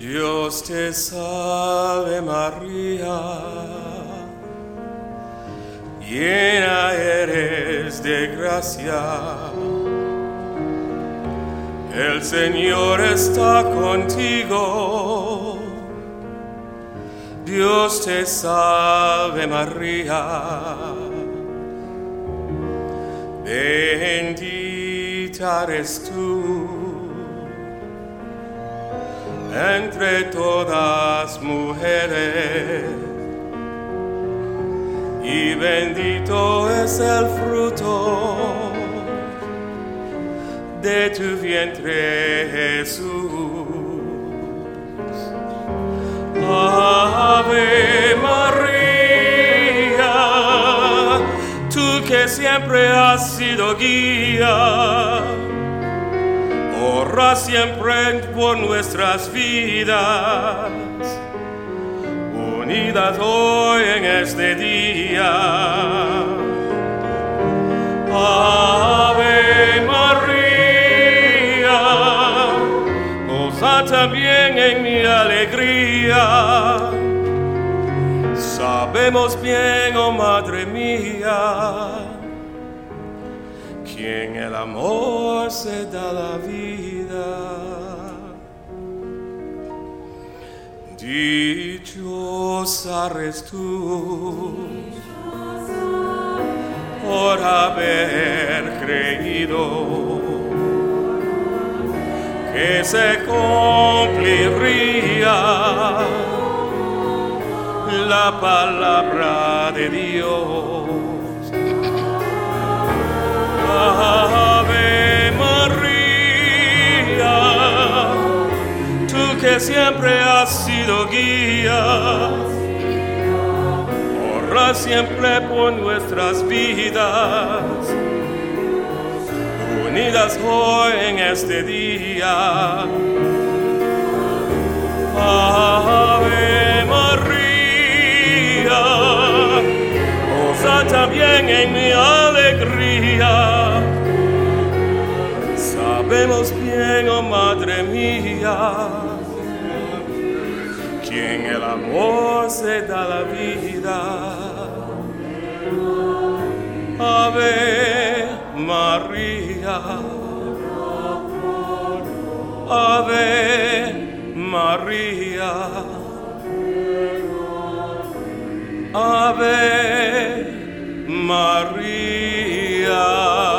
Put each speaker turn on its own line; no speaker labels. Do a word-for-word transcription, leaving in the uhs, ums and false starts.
Dios te salve María, llena eres de gracia, el Señor está contigo. Dios te salve María, bendita eres tú entre todas mujeres, y bendito es el fruto de tu vientre, Jesús. Ave María, tú que siempre has sido guía, ora siempre por nuestras vidas, unidas hoy en este día. Ave María, goza también en mi alegría. Sabemos bien, oh Madre mía, que en el amor se da la vida. Dichosa eres tú por haber creído que se cumpliría la palabra de Dios. Ave María, tú que siempre has sido guía, ora siempre por nuestras vidas, unidas hoy en este día. Ave María, goza también en mi alegría. Sabemos bien, oh Madre mía, que en el amor se da la vida. Ave María, Ave María, Ave María.